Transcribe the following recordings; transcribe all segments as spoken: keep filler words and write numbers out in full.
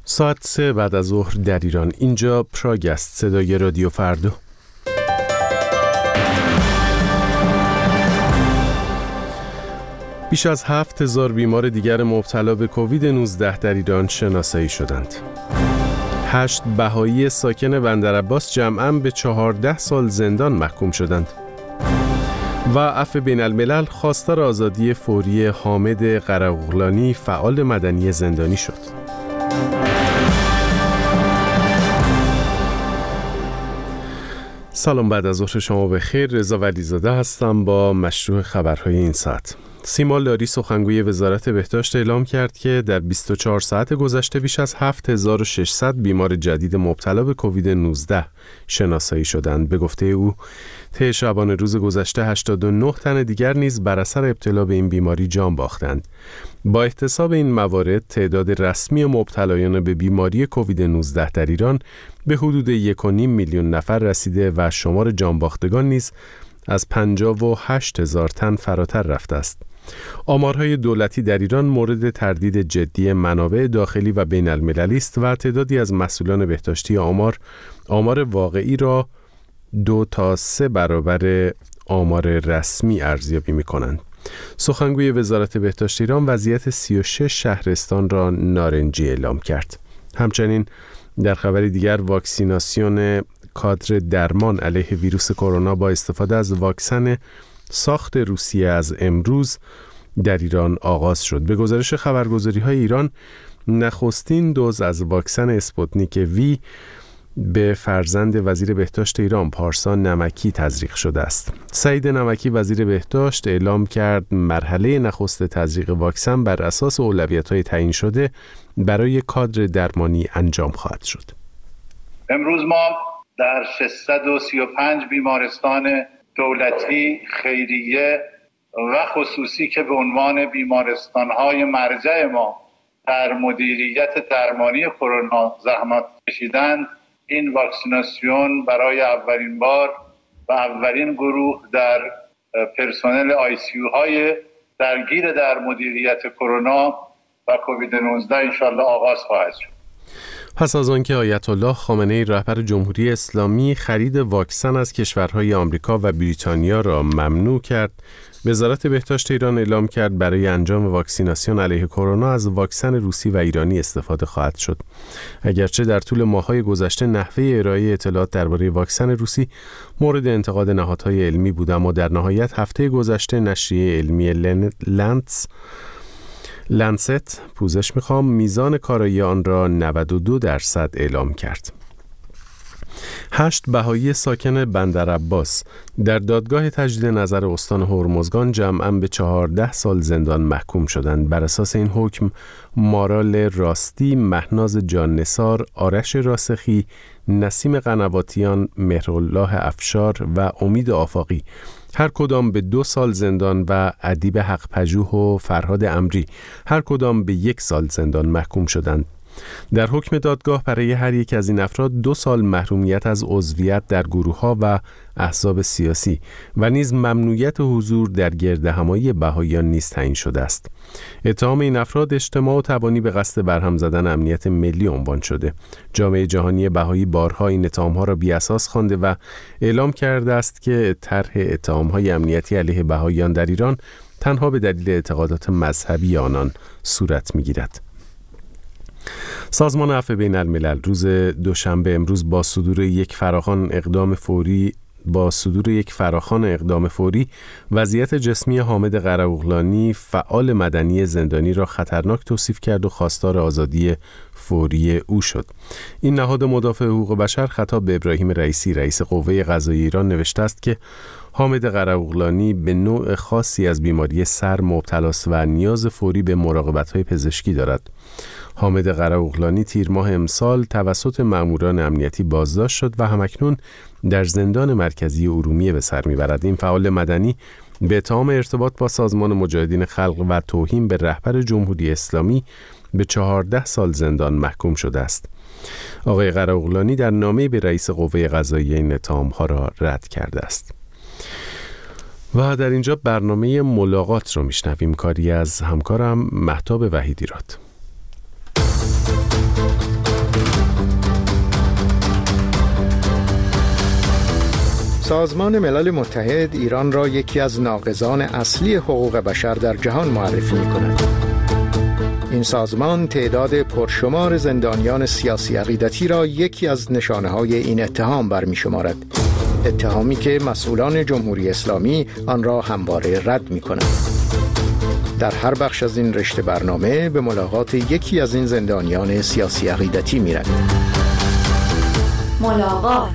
ساعت سه بعد از ظهر در ایران. اینجا پراگ است، صدای رادیو فردا. بیش از هفت هزار بیمار دیگر مبتلا به کووید نوزده در ایران شناسایی شدند. هشت بهایی ساکن بندرعباس جمعاً به چهارده سال زندان محکوم شدند. و عفو بین الملل خواستار آزادی فوری حامد قراقلانی فعال مدنی زندانی شد. سلام، بعد از ظهر شما بخیر. رضا ولیزاده هستم با مشروع خبرهای این ساعت. سیما لاری سخنگوی وزارت بهداشت اعلام کرد که در بیست و چهار ساعت گذشته بیش از هفت هزار و ششصد بیمار جدید مبتلا به کووید نوزده شناسایی شدند. به گفته او طی شبانه روز گذشته هشتاد و نه تن دیگر نیز بر اثر ابتلا به این بیماری جان باختند. با احتساب این موارد تعداد رسمی مبتلایان به بیماری کووید نوزده در ایران به حدود یک و نیم میلیون نفر رسیده و شمار جان باختگان نیز از پنجاه و هشت هزار تن فراتر رفته است. آمارهای دولتی در ایران مورد تردید جدی منابع داخلی و بین المللی است و تعدادی از مسئولان بهداشتی آمار آمار واقعی را دو تا سه برابر آمار رسمی ارزیابی می‌کنند. سخنگوی وزارت بهداشت ایران وضعیت سی و شش شهرستان را نارنجی اعلام کرد. همچنین در خبر دیگر واکسیناسیون کادر درمان علیه ویروس کرونا با استفاده از واکسن ساخت روسیه از امروز در ایران آغاز شد. به گزارش خبرگزاری‌های ایران نخستین دوز از واکسن اسپوتنیک وی به فرزند وزیر بهداشت ایران پارسا نمکی تزریق شده است. سعید نمکی وزیر بهداشت اعلام کرد مرحله نخست تزریق واکسن بر اساس اولویت‌های تعیین شده برای کادر درمانی انجام خواهد شد. امروز ما در ششصد و سی و پنج بیمارستان دولتی، خیریه و خصوصی که به عنوان بیمارستان‌های مرجع ما در مدیریت درمانی کرونا زحمت کشیدند، این واکسیناسیون برای اولین بار و اولین گروه در پرسنل آی سی یو های درگیر در مدیریت کرونا و کووید نوزده انشالله آغاز خواهد شد. پس از آنکه آیت الله خامنه‌ای رهبر جمهوری اسلامی خرید واکسن از کشورهای آمریکا و بریتانیا را ممنوع کرد، وزارت بهداشت ایران اعلام کرد برای انجام واکسیناسیون علیه کرونا از واکسن روسی و ایرانی استفاده خواهد شد. اگرچه در طول ماه‌های گذشته نحوه ارائه اطلاعات درباره واکسن روسی مورد انتقاد نهادهای علمی بود، اما در نهایت هفته گذشته نشریه علمی لنتس لنست پوزش میخوام میزان کارایی آن را نود و دو درصد اعلام کرد. هشت بهایی ساکن بندرعباس در دادگاه تجدید نظر استان هرمزگان جمعاً به چهارده سال زندان محکوم شدند. بر اساس این حکم مارال راستی، مهناز جان نثار، آرش راسخی، نسیم قنواتیان، مهرالله افشار و امید آفاقی هر کدام به دو سال زندان و ادیب حق پژوه و فرهاد امری هر کدام به یک سال زندان محکوم شدند. در حکم دادگاه برای هر یک از این افراد دو سال محرومیت از عضویت در گروه‌ها و احزاب سیاسی و نیز ممنوعیت حضور در گردهمایی بهائیان نیز تعیین شده است. اتهام این افراد اجتماع و تبانی به قصد برهم زدن امنیت ملی عنوان شده. جامعه جهانی بهایی بارها این اتهام‌ها را بی‌اساس خوانده و اعلام کرده است که طرح اتهام‌های امنیتی علیه بهائیان در ایران تنها به دلیل اعتقادات مذهبی آنان صورت می‌گیرد. سازمان عفو بین الملل روز دوشنبه امروز با صدور یک فراخوان اقدام فوری با صدور یک فراخوان اقدام فوری وضعیت جسمی حامد قراقلانی فعال مدنی زندانی را خطرناک توصیف کرد و خواستار آزادی فوری او شد. این نهاد مدافع حقوق بشر خطاب به ابراهیم رئیسی رئیس قوه قضاییه ایران نوشته است که حامد قراقلانی به نوع خاصی از بیماری سر مبتلا است و نیاز فوری به مراقبت‌های پزشکی دارد. حامد قراقلانی تیر ماه امسال توسط مأموران امنیتی بازداشت شد و همکنون در زندان مرکزی ارومیه به سر میبرد. این فعال مدنی به اتهام ارتباط با سازمان مجاهدین خلق و توهین به رهبر جمهوری اسلامی به چهارده سال زندان محکوم شده است. آقای قراقلانی در نامه‌ای به رئیس قوه قضاییه این اتهام‌ها را رد کرده است. و در اینجا برنامه ملاقات رو میشنویم، کاری از همکارم مهتاب وحیدی راد. سازمان ملل متحد ایران را یکی از ناقضان اصلی حقوق بشر در جهان معرفی می‌کند. این سازمان تعداد پرشمار زندانیان سیاسی عقیدتی را یکی از نشانه‌های این اتهام برمی‌شمارد. اتهامی که مسئولان جمهوری اسلامی آن را همواره رد می‌کنند. در هر بخش از این رشته برنامه به ملاقات یکی از این زندانیان سیاسی عقیدتی می‌رویم. ملاقات.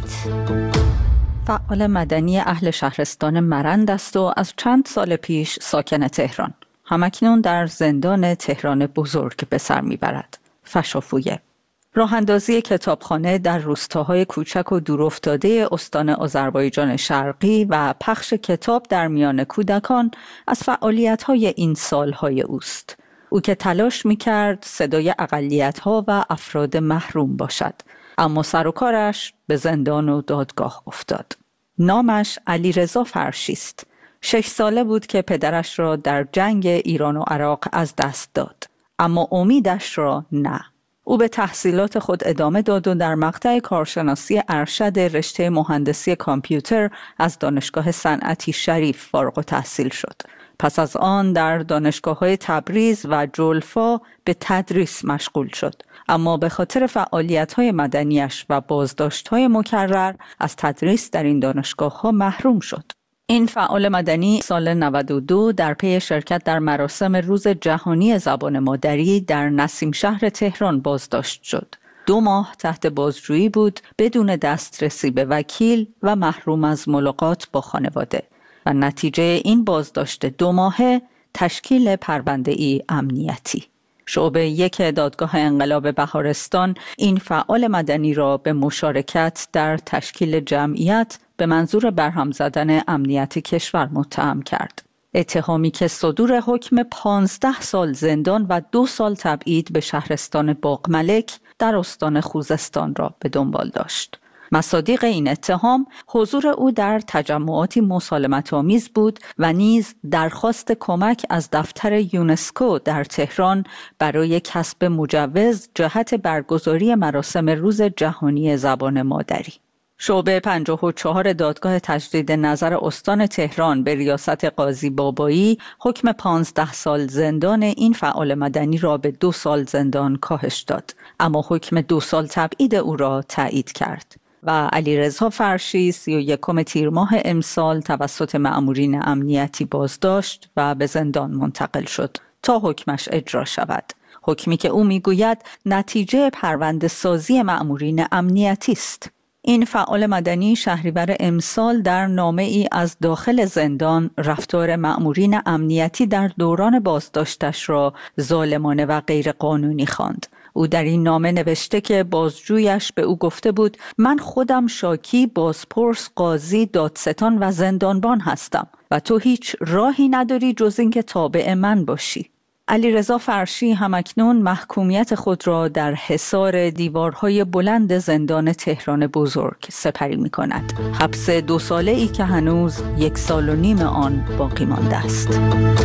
فعال مدنی اهل شهرستان مرند است و از چند سال پیش ساکن تهران. همکنون در زندان تهران بزرگ به سر میبرد. فشافویه. راه اندازی کتابخانه در روستاهای کوچک و دورافتاده استان آذربایجان شرقی و پخش کتاب در میان کودکان از فعالیت‌های این سال‌های اوست. او که تلاش می‌کرد صدای اقلیت‌ها و افراد محروم باشد، اما سر و کارش به زندان و دادگاه افتاد. نامش علیرضا فرشی است. شش ساله بود که پدرش را در جنگ ایران و عراق از دست داد، اما امیدش را نه. او به تحصیلات خود ادامه داد و در مقطع کارشناسی ارشد رشته مهندسی کامپیوتر از دانشگاه صنعتی شریف فارغ التحصیل شد. پس از آن در دانشگاه‌های تبریز و جلفا به تدریس مشغول شد، اما به خاطر فعالیت‌های مدنیش و بازداشت‌های مکرر از تدریس در این دانشگاه‌ها محروم شد. این فعال مدنی سال نود و دو در پی شرکت در مراسم روز جهانی زبان مادری در نسیم شهر تهران بازداشت شد. دو ماه تحت بازجویی بود بدون دسترسی به وکیل و محروم از ملاقات با خانواده و نتیجه این بازداشت دو ماهه تشکیل پرونده‌ای امنیتی. شعبه یک دادگاه انقلاب بهارستان این فعال مدنی را به مشارکت در تشکیل جمعیت به منظور برهم زدن امنیت کشور متهم کرد. اتهامی که صدور حکم پانزده سال زندان و دو سال تبعید به شهرستان باغملک در استان خوزستان را به دنبال داشت. مصادیق این اتهام حضور او در تجمعاتی مسالمت‌آمیز بود و نیز درخواست کمک از دفتر یونسکو در تهران برای کسب مجوز جهت برگزاری مراسم روز جهانی زبان مادری. شعبه پنجاه و چهار دادگاه تجدید نظر استان تهران به ریاست قاضی بابایی حکم پانزده سال زندان این فعال مدنی را به دو سال زندان کاهش داد، اما حکم دو سال تبعید او را تایید کرد و علیرضا فرشی سی و یکم تیر ماه امسال توسط مأمورین امنیتی بازداشت و به زندان منتقل شد تا حکمش اجرا شود. حکمی که او میگوید نتیجه پرونده سازی مأمورین امنیتی است. این فعال مدنی شهریور امسال در نامه ای از داخل زندان رفتار مأمورین امنیتی در دوران بازداشتش را ظالمانه و غیر قانونی خواند. او در این نامه نوشته که بازجویش به او گفته بود من خودم شاکی، بازپرس، قاضی، دادستان و زندانبان هستم و تو هیچ راهی نداری جز اینکه تابع من باشی. علیرضا فرشی همکنون محکومیت خود را در حصار دیوارهای بلند زندان تهران بزرگ سپری می کند. حبس دو ساله ای که هنوز یک سال و نیم آن باقی مانده است.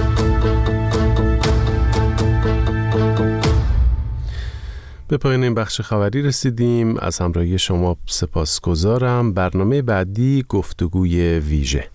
به پایان این بخش خبری رسیدیم. از همراهی شما سپاسگزارم. برنامه بعدی گفتگوی ویژه.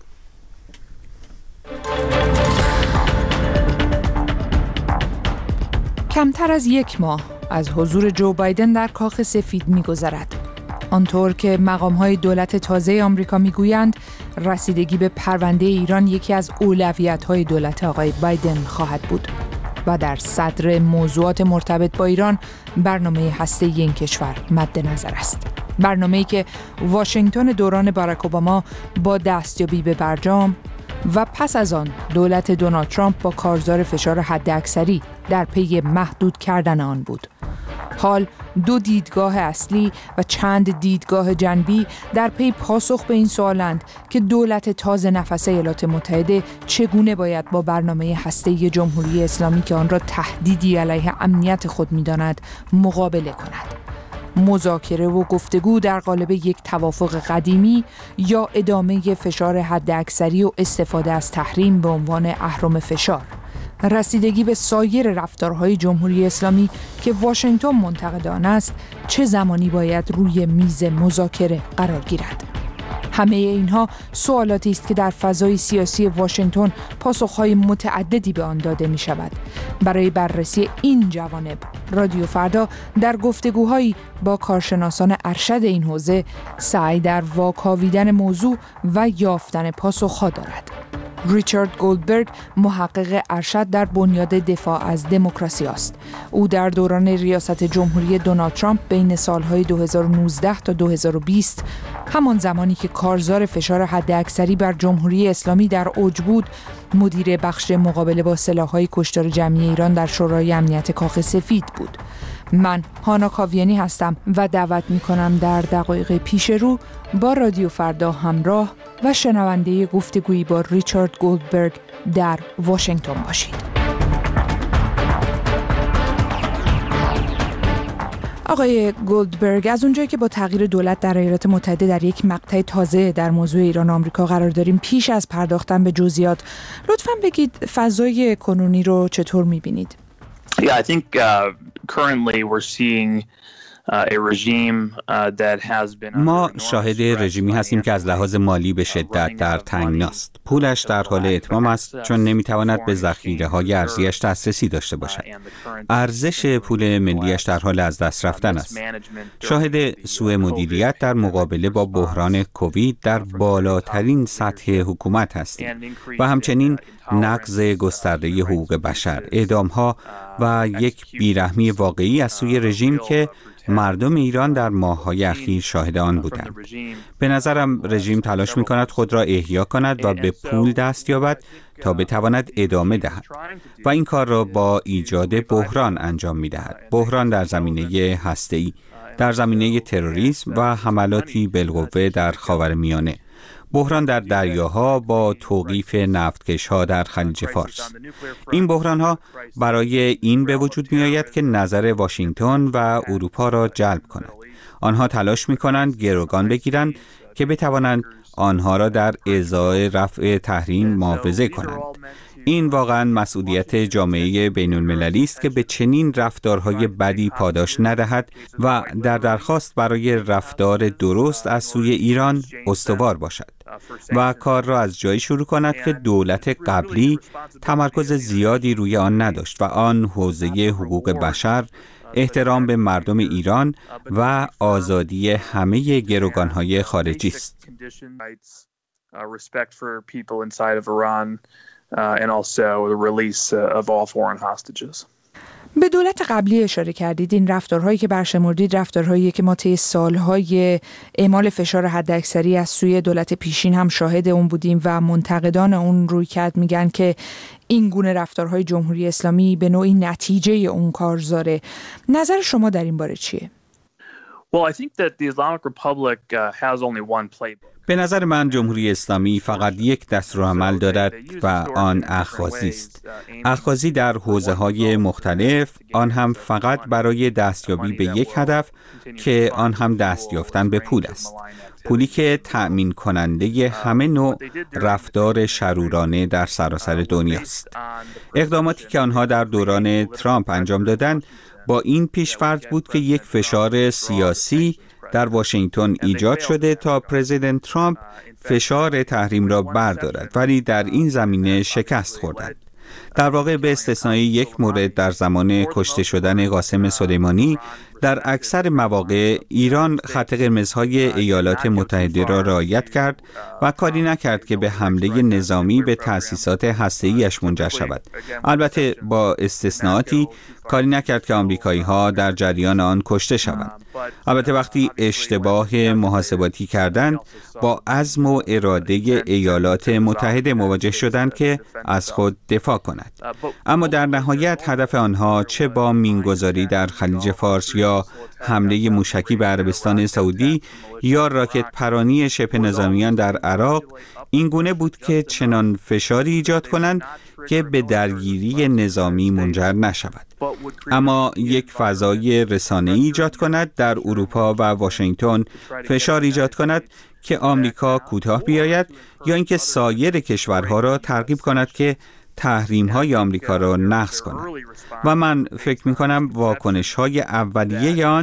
کمتر از یک ماه از حضور جو بایدن در کاخ سفید می‌گذرد. آنطور که مقام‌های دولت تازه آمریکا می‌گویند رسیدگی به پرونده ایران یکی از اولویت‌های دولت آقای بایدن خواهد بود و در صدر موضوعات مرتبط با ایران برنامه هسته‌ای این کشور مد نظر است. برنامه‌ای که واشنگتن دوران باراک اوباما با دستیابی به برجام و پس از آن دولت دونالد ترامپ با کارزار فشار حداکثری در پی محدود کردن آن بود. حال دو دیدگاه اصلی و چند دیدگاه جنبی در پی پاسخ به این سوالند که دولت تازه نفس ایالات متحده چگونه باید با برنامه هسته‌ای جمهوری اسلامی که آن را تهدیدی علیه امنیت خود می‌داند مقابله کند. مذاکره و گفتگو در قالب یک توافق قدیمی یا ادامه فشار حداکثری و استفاده از تحریم به عنوان اهرم فشار. رسیدگی به سایر رفتارهای جمهوری اسلامی که واشنگتن منتقد آن است چه زمانی باید روی میز مذاکره قرار گیرد؟ همه اینها سوالاتی است که در فضای سیاسی واشنگتن پاسخهای متعددی به آن داده می شود. برای بررسی این جوانب، رادیو فردا در گفتگوهایی با کارشناسان ارشد این حوزه سعی در واکاویدن موضوع و یافتن پاسخها دارد. ریچارد گولدبرگ محقق ارشد در بنیاد دفاع از دموکراسی است. او در دوران ریاست جمهوری دونالد ترامپ بین سالهای دو هزار و نوزده تا دو هزار و بیست، همان زمانی که کارزار فشار حداکثری بر جمهوری اسلامی در اوج بود، مدیر بخش مقابله با سلاح‌های کشتار جمعی ایران در شورای امنیت کاخ سفید بود. من هانا کاویانی هستم و دعوت می‌کنم در دقایق پیش رو با رادیو فردا همراه و شنونده گفتگویی با ریچارد گولدبرگ در واشنگتن باشید. آقای گولدبرگ، از اونجایی که با تغییر دولت در ایالات متحده در یک مقطع تازه در موضوع ایران و آمریکا قرار داریم، پیش از پرداختن به جزئیات لطفاً بگید فضای کنونی رو چطور می‌بینید؟ Yeah, I think uh, currently we're seeing ما شاهد رژیمی هستیم که از لحاظ مالی به شدت در تنگناست. پولش در حال اتمام است چون نمیتواند به ذخیره‌های ارزیش دسترسی داشته باشد. ارزش پول ملیش در حال از دست رفتن است. شاهد سوء مدیریت در مقابله با بحران کووید در بالاترین سطح حکومت هستیم و همچنین نقض گسترده حقوق بشر، اعدام‌ها و یک بیرحمی واقعی از سوی رژیم که مردم ایران در ماه‌های اخیر شاهد آن بودند. به نظرم رژیم تلاش می‌کند خود را احیا کند و به پول دست یابد تا بتواند ادامه دهد و این کار را با ایجاد بحران انجام می‌دهد. بحران در زمینه هسته‌ای، در زمینه تروریسم و حملاتی بالقوه در خاورمیانه. بحران در دریاها با توقیف نفتکش‌ها در خلیج فارس. این بحران‌ها برای این به وجود می‌آید که نظر واشنگتن و اروپا را جلب کنند. آنها تلاش می‌کنند گروگان بگیرند که بتوانند آنها را در ازای رفع تحریم محافظه کنند. این واقعاً مسئولیت جامعه بین‌المللی است که به چنین رفتارهای بدی پاداش ندهد و در درخواست برای رفتار درست از سوی ایران استوار باشد و کار را از جایی شروع کند که دولت قبلی تمرکز زیادی روی آن نداشت و آن حوزه حقوق بشر، احترام به مردم ایران و آزادی همه گروگان‌های خارجی است. Uh, and also the release uh, of all foreign hostages. به دولت قبلی اشاره کردید. این رفتارهایی که برشمردید رفتارهایی که ما طی سالهای اعمال فشار حداکثری از سوی دولت پیشین هم شاهد اون بودیم و منتقدان اون رویکرد میگن که این گونه رفتارهای جمهوری اسلامی به نوعی نتیجه اون کارزاره. نظر شما در این باره چیه؟ Well, I think that the Islamic Republic uh, has only one playbook. به نظر من جمهوری اسلامی فقط یک دستورالعمل دارد و آن اخاذی است. اخاذی در حوزه‌های مختلف، آن هم فقط برای دستیابی به یک هدف که آن هم دست یافتن به پول است. پولی که تأمین کننده همه نوع رفتار شرورانه در سراسر دنیاست. اقداماتی که آنها در دوران ترامپ انجام دادند با این پیش‌فرض بود که یک فشار سیاسی در واشنگتن ایجاد شده تا پرزیدنت ترامپ فشار تحریم را بردارد، ولی در این زمینه شکست خوردند. در واقع به استثنای یک مورد در زمان کشته شدن قاسم سلیمانی، در اکثر مواقع ایران خط قرمزهای ایالات متحده را رعایت کرد و کاری نکرد که به حمله نظامی به تأسیسات هسته‌ای‌اش منجر شود. البته با استثناءاتی کاری نکرد که آمریکایی‌ها در جریان آن کشته شوند. البته وقتی اشتباه محاسباتی کردند، با عزم و اراده ایالات متحده مواجه شدند که از خود دفاع کند. اما در نهایت هدف آنها چه با مینگذاری در خلیج فارس یا حمله موشکی به عربستان سعودی یا راکت پرانی شبه نظامیان در عراق این گونه بود که چنان فشاری ایجاد کنند که به درگیری نظامی منجر نشود، اما یک فضای رسانه‌ای ایجاد کند در اروپا و واشنگتن، فشار ایجاد کند که آمریکا کوتاه بیاید یا اینکه سایر کشورها را ترغیب کند که تحریم‌های آمریکا را نقض کند. و من فکر می‌کنم واکنش‌های اولیه آن